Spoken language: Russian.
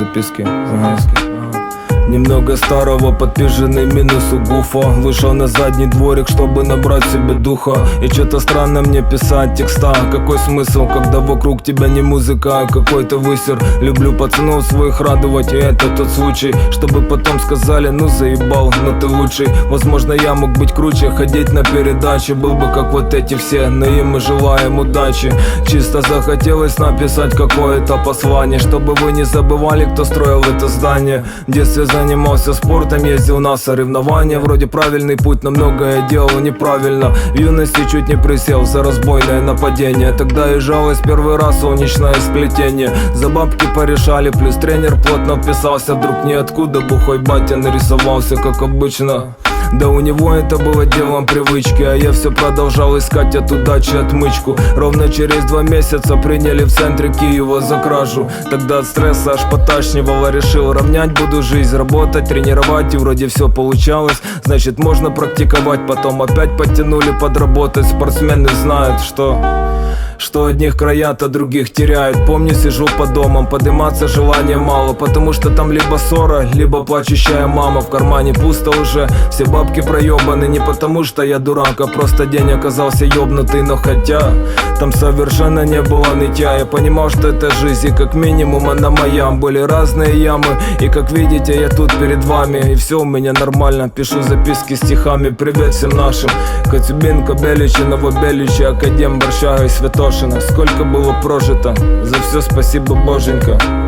записки. Немного старого, подпиженный минусу гуфа. Вышел на задний дворик, чтобы набрать себе духа. И что-то странно мне писать текста. Какой смысл, когда вокруг тебя не музыка, а какой-то высер. Люблю пацанов своих радовать, и это тот случай, чтобы потом сказали: ну заебал, но ты лучший. Возможно, я мог быть круче, ходить на передачи. Был бы как вот эти все, но им мы желаем удачи. Чисто захотелось написать какое-то послание, чтобы вы не забывали, кто строил это здание. В детстве занимался спортом, ездил на соревнования. Вроде правильный путь, но многое делал неправильно. В юности чуть не присел за разбойное нападение. Тогда и жалость первый раз, солнечное сплетение. За бабки порешали, плюс тренер плотно вписался. Вдруг ниоткуда бухой батя нарисовался, как обычно. Да у него это было делом привычки, а я все продолжал искать от удачи отмычку. Ровно через 2 месяца приняли в центре Киева за кражу. Тогда от стресса аж поташнивало, решил равнять буду жизнь, работать, тренировать, и вроде все получалось. Значит, можно практиковать, потом опять подтянули подработать. Спортсмены знают, что одних краят, а других теряют. Помню, сижу по домам, подниматься желания мало, потому что там либо ссора, либо плачущая мама. В кармане пусто уже, все бабки проебаны. Не потому что я дурак, а просто день оказался ёбнутый. Но хотя там совершенно не было нытья, я понимал, что это жизнь, и как минимум она моя. Были разные ямы, и как видите, я тут перед вами. И все у меня нормально, пишу записки стихами. Привет всем нашим: Коцюбинка, Беличи, Новобеличи, Академ, Борщага и Святошина. Сколько было прожито, за все спасибо, боженька.